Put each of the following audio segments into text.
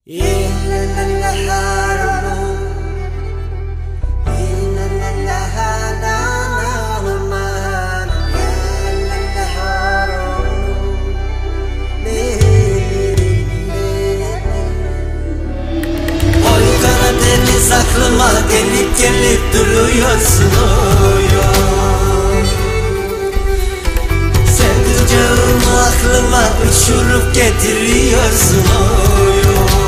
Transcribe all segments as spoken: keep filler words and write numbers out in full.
Aklıma gelip gelip duruyorsun oy. Sevdiceğimi aklıma uçurup getiriyorsun oy.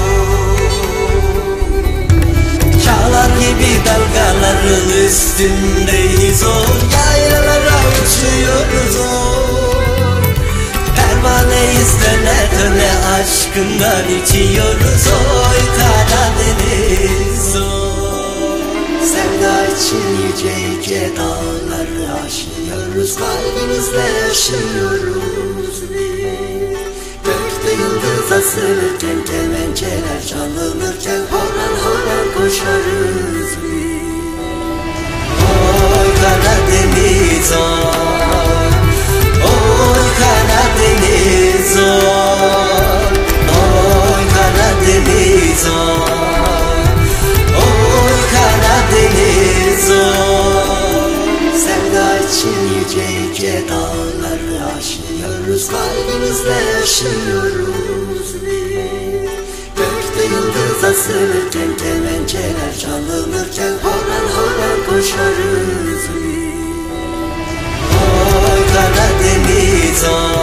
Çağlar gibi dalgaların üstündeyiz oy. Yaylalara uçuyoruz oy. Pervaneyiz döne döne aşkından içiyoruz oy. Karadeniz oy. Sevda için yüce yüce dağları aşıyoruz, kalbimizle yaşıyoruz biz. Gökte yıldız asılırken, kemençeler çalınırken horan horan koşarız biz. Oy Karadeniz oy, oy Karadeniz oy, oy Karadeniz oy. Karadeniz oy. Sevda için yüce yüce dağları aşıyoruz, kalbimizle yaşıyoruz biz. Gökte yıldız asılırken, kemençeler çalınırken horan horan koşarız biz. Oy Karadeniz oy.